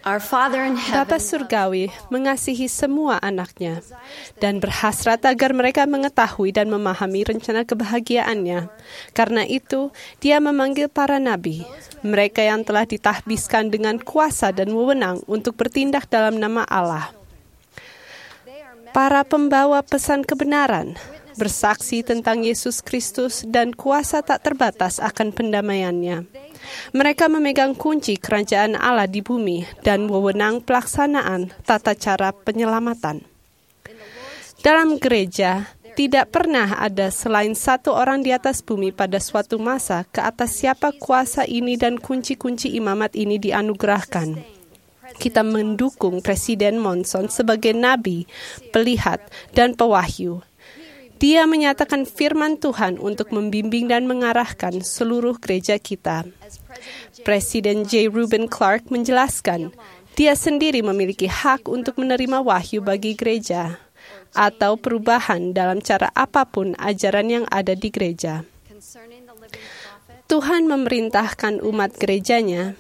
Our Father in Bapa heaven, Surgawi mengasihi semua anaknya dan berhasrat agar mereka mengetahui dan memahami rencana kebahagiaannya. Karena itu, Dia memanggil para nabi, mereka yang telah ditahbiskan dengan kuasa dan wewenang untuk bertindak dalam nama Allah. Para pembawa pesan kebenaran, bersaksi tentang Yesus Kristus dan kuasa tak terbatas akan pendamaiannya. Mereka memegang kunci kerajaan Allah di bumi dan wewenang pelaksanaan tata cara penyelamatan. Dalam gereja, tidak pernah ada selain satu orang di atas bumi pada suatu masa ke atas siapa kuasa ini dan kunci-kunci imamat ini dianugerahkan. Kita mendukung Presiden Monson sebagai nabi, pelihat, dan pewahyu. Dia menyatakan firman Tuhan untuk membimbing dan mengarahkan seluruh gereja kita. Presiden J. Reuben Clark menjelaskan, dia sendiri memiliki hak untuk menerima wahyu bagi gereja atau perubahan dalam cara apapun ajaran yang ada di gereja. Tuhan memerintahkan umat gerejanya,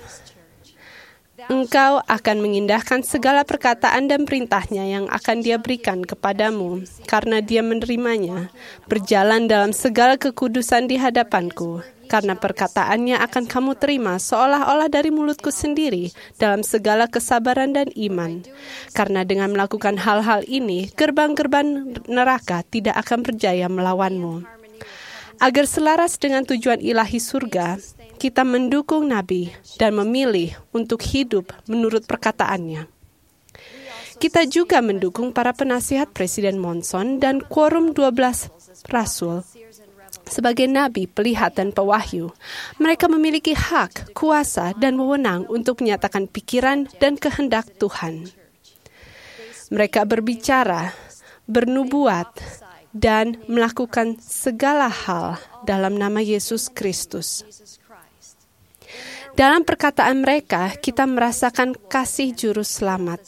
engkau akan mengindahkan segala perkataan dan perintahnya yang akan dia berikan kepadamu, karena dia menerimanya, berjalan dalam segala kekudusan di hadapanku, karena perkataannya akan kamu terima seolah-olah dari mulutku sendiri dalam segala kesabaran dan iman. Karena dengan melakukan hal-hal ini, gerbang-gerbang neraka tidak akan berjaya melawanmu. Agar selaras dengan tujuan ilahi surga, kita mendukung Nabi dan memilih untuk hidup menurut perkataannya. Kita juga mendukung para penasihat Presiden Monson dan quorum 12 rasul sebagai nabi, pelihat, dan pewahyu. Mereka memiliki hak, kuasa, dan wewenang untuk menyatakan pikiran dan kehendak Tuhan. Mereka berbicara, bernubuat, dan melakukan segala hal dalam nama Yesus Kristus. Dalam perkataan mereka, kita merasakan kasih juru selamat.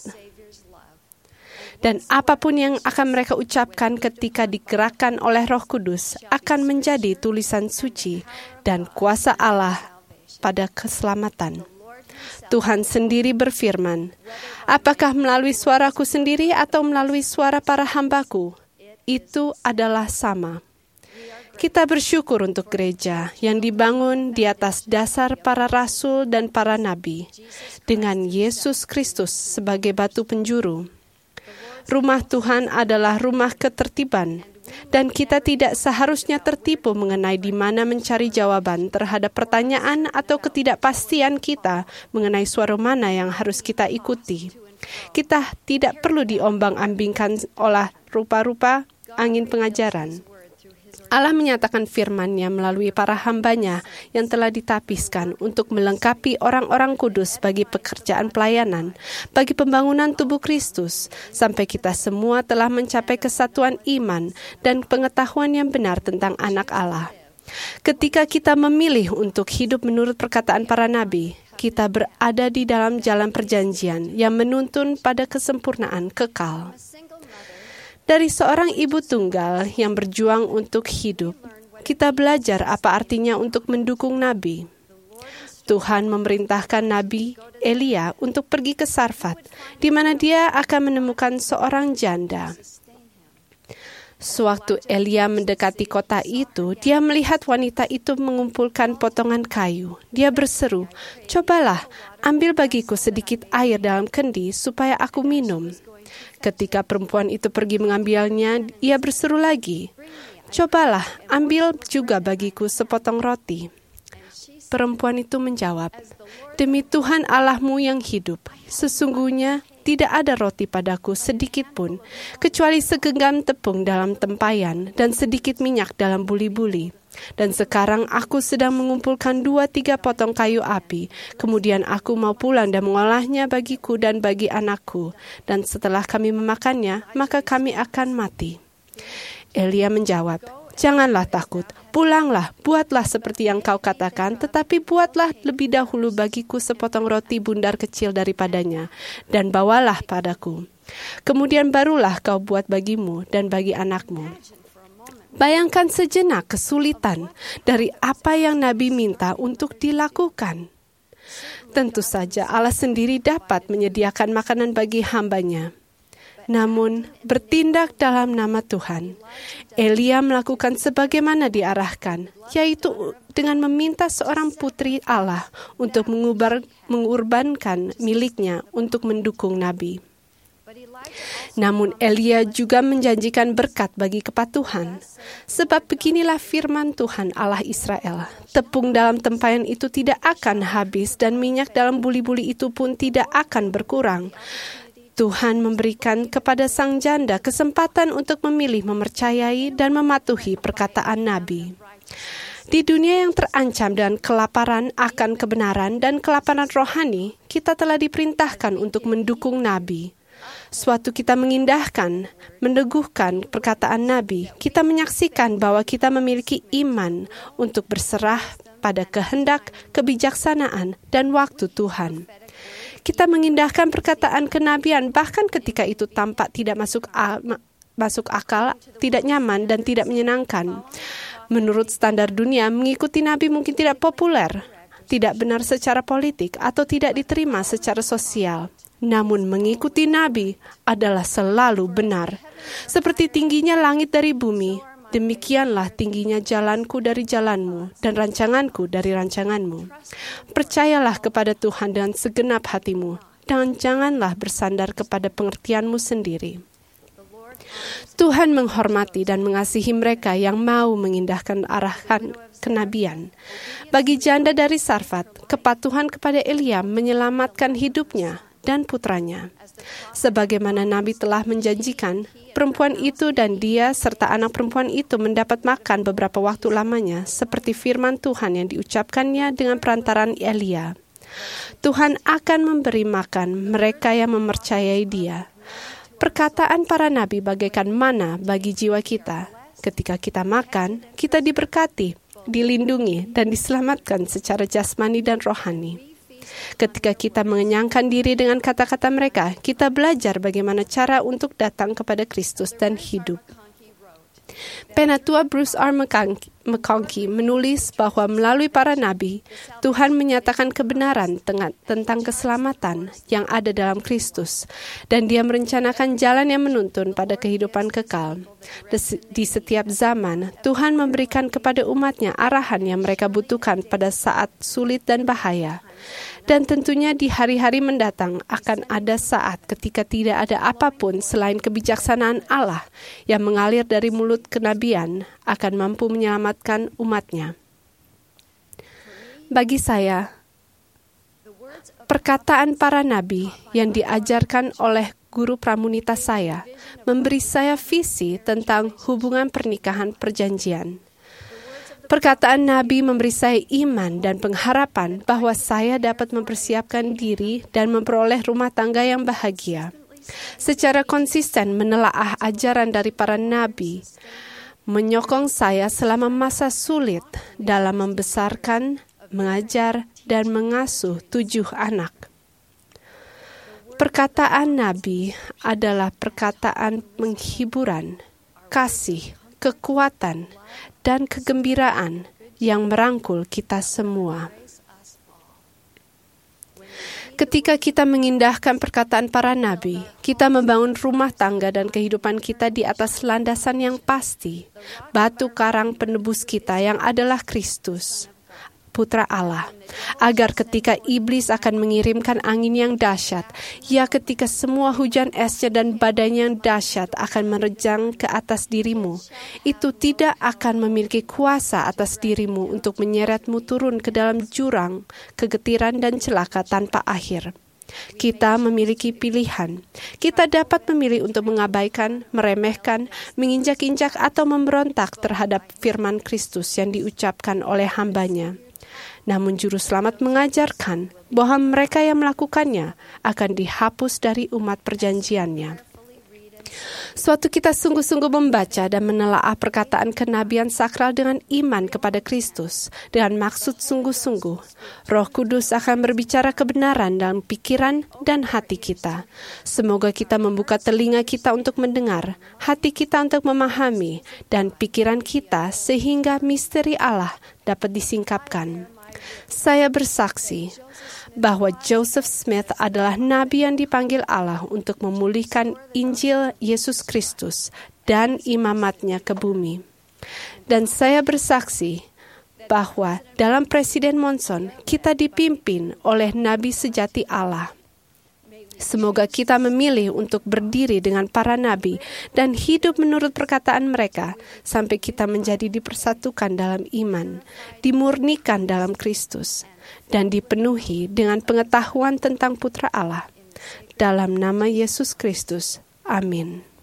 Dan apapun yang akan mereka ucapkan ketika digerakkan oleh Roh Kudus akan menjadi tulisan suci dan kuasa Allah pada keselamatan. Tuhan sendiri berfirman, apakah melalui suaraku sendiri atau melalui suara para hambaku? Itu adalah sama. Kita bersyukur untuk gereja yang dibangun di atas dasar para rasul dan para nabi, dengan Yesus Kristus sebagai batu penjuru. Rumah Tuhan adalah rumah ketertiban, dan kita tidak seharusnya tertipu mengenai di mana mencari jawaban terhadap pertanyaan atau ketidakpastian kita mengenai suara mana yang harus kita ikuti. Kita tidak perlu diombang-ambingkan oleh rupa-rupa angin pengajaran. Allah menyatakan firman-Nya melalui para hamba-Nya yang telah ditapiskan untuk melengkapi orang-orang kudus bagi pekerjaan pelayanan, bagi pembangunan tubuh Kristus, sampai kita semua telah mencapai kesatuan iman dan pengetahuan yang benar tentang anak Allah. Ketika kita memilih untuk hidup menurut perkataan para nabi, kita berada di dalam jalan perjanjian yang menuntun pada kesempurnaan kekal. Dari seorang ibu tunggal yang berjuang untuk hidup, kita belajar apa artinya untuk mendukung nabi. Tuhan memerintahkan Nabi Elia untuk pergi ke Sarfat, di mana dia akan menemukan seorang janda. Sewaktu Elia mendekati kota itu, dia melihat wanita itu mengumpulkan potongan kayu. Dia berseru, "Cobalah, ambil bagiku sedikit air dalam kendi supaya aku minum." Ketika perempuan itu pergi mengambilnya, ia berseru lagi, "Cobalah, ambil juga bagiku sepotong roti." Perempuan itu menjawab, "Demi Tuhan Allahmu yang hidup, sesungguhnya tidak ada roti padaku sedikit pun, kecuali segenggam tepung dalam tempayan dan sedikit minyak dalam buli-buli. Dan sekarang aku sedang mengumpulkan 2-3 potong kayu api. Kemudian aku mau pulang dan mengolahnya bagiku dan bagi anakku. Dan setelah kami memakannya, maka kami akan mati." Elia menjawab, "Janganlah takut, pulanglah, buatlah seperti yang kau katakan, tetapi buatlah lebih dahulu bagiku sepotong roti bundar kecil daripadanya, dan bawalah padaku. Kemudian barulah kau buat bagimu dan bagi anakmu." Bayangkan sejenak kesulitan dari apa yang Nabi minta untuk dilakukan. Tentu saja Allah sendiri dapat menyediakan makanan bagi hamba-Nya. Namun, bertindak dalam nama Tuhan, Elia melakukan sebagaimana diarahkan, yaitu dengan meminta seorang putri Allah untuk mengorbankan miliknya untuk mendukung Nabi. Namun Elia juga menjanjikan berkat bagi kepatuhan. Sebab beginilah firman Tuhan Allah Israel, tepung dalam tempayan itu tidak akan habis dan minyak dalam buli-buli itu pun tidak akan berkurang. Tuhan memberikan kepada sang janda kesempatan untuk memilih mempercayai dan mematuhi perkataan Nabi. Di dunia yang terancam dengan kelaparan akan kebenaran dan kelaparan rohani, kita telah diperintahkan untuk mendukung Nabi. Suatu kita mengindahkan, meneguhkan perkataan Nabi, kita menyaksikan bahwa kita memiliki iman untuk berserah pada kehendak, kebijaksanaan, dan waktu Tuhan. Kita mengindahkan perkataan kenabian bahkan ketika itu tampak tidak masuk akal, tidak nyaman, dan tidak menyenangkan. Menurut standar dunia, mengikuti Nabi mungkin tidak populer, tidak benar secara politik, atau tidak diterima secara sosial. Namun mengikuti Nabi adalah selalu benar. Seperti tingginya langit dari bumi, demikianlah tingginya jalanku dari jalanmu dan rancanganku dari rancanganmu. Percayalah kepada Tuhan dengan segenap hatimu, dan janganlah bersandar kepada pengertianmu sendiri. Tuhan menghormati dan mengasihi mereka yang mau mengindahkan arahan kenabian. Bagi janda dari Sarfat, kepatuhan kepada Elia menyelamatkan hidupnya dan putranya. Sebagaimana Nabi telah menjanjikan, perempuan itu dan dia serta anak perempuan itu mendapat makan beberapa waktu lamanya, seperti firman Tuhan yang diucapkannya dengan perantaran Elia. Tuhan akan memberi makan mereka yang mempercayai Dia. Perkataan para nabi bagaikan mana bagi jiwa kita. Ketika kita makan, kita diberkati, dilindungi, dan diselamatkan secara jasmani dan rohani. Ketika kita mengenyangkan diri dengan kata-kata mereka, kita belajar bagaimana cara untuk datang kepada Kristus dan hidup. Penatua Bruce R. McConkie menulis bahwa melalui para nabi, Tuhan menyatakan kebenaran tentang keselamatan yang ada dalam Kristus, dan Dia merencanakan jalan yang menuntun pada kehidupan kekal. Di setiap zaman, Tuhan memberikan kepada umat-Nya arahan yang mereka butuhkan pada saat sulit dan bahaya. Dan tentunya di hari-hari mendatang akan ada saat ketika tidak ada apapun selain kebijaksanaan Allah yang mengalir dari mulut kenabian akan mampu menyelamatkan umat-Nya. Bagi saya, perkataan para nabi yang diajarkan oleh guru pramunitas saya memberi saya visi tentang hubungan pernikahan perjanjian. Perkataan Nabi memberi saya iman dan pengharapan bahwa saya dapat mempersiapkan diri dan memperoleh rumah tangga yang bahagia. Secara konsisten menelaah ajaran dari para nabi, menyokong saya selama masa sulit dalam membesarkan, mengajar, dan mengasuh 7 anak. Perkataan Nabi adalah perkataan penghiburan, kasih, kekuatan, dan kegembiraan yang merangkul kita semua. Ketika kita mengindahkan perkataan para nabi, kita membangun rumah tangga dan kehidupan kita di atas landasan yang pasti, batu karang penebus kita yang adalah Kristus, Putra Allah, agar ketika iblis akan mengirimkan angin yang dahsyat, ya ketika semua hujan esnya dan badai yang dahsyat akan menerjang ke atas dirimu, itu tidak akan memiliki kuasa atas dirimu untuk menyeretmu turun ke dalam jurang, kegetiran dan celaka tanpa akhir. Kita memiliki pilihan. Kita dapat memilih untuk mengabaikan, meremehkan, menginjak-injak atau memberontak terhadap firman Kristus yang diucapkan oleh hamba-Nya. Namun Juru Selamat mengajarkan bahwa mereka yang melakukannya akan dihapus dari umat perjanjiannya. Suatu kita sungguh-sungguh membaca dan menelaah perkataan kenabian sakral dengan iman kepada Kristus, dengan maksud sungguh-sungguh, Roh Kudus akan berbicara kebenaran dalam pikiran dan hati kita. Semoga kita membuka telinga kita untuk mendengar, hati kita untuk memahami, dan pikiran kita sehingga misteri Allah dapat disingkapkan. Saya bersaksi bahwa Joseph Smith adalah nabi yang dipanggil Allah untuk memulihkan Injil Yesus Kristus dan imamatnya ke bumi. Dan saya bersaksi bahwa dalam Presiden Monson kita dipimpin oleh nabi sejati Allah. Semoga kita memilih untuk berdiri dengan para nabi dan hidup menurut perkataan mereka sampai kita menjadi dipersatukan dalam iman, dimurnikan dalam Kristus, dan dipenuhi dengan pengetahuan tentang Putra Allah. Dalam nama Yesus Kristus. Amin.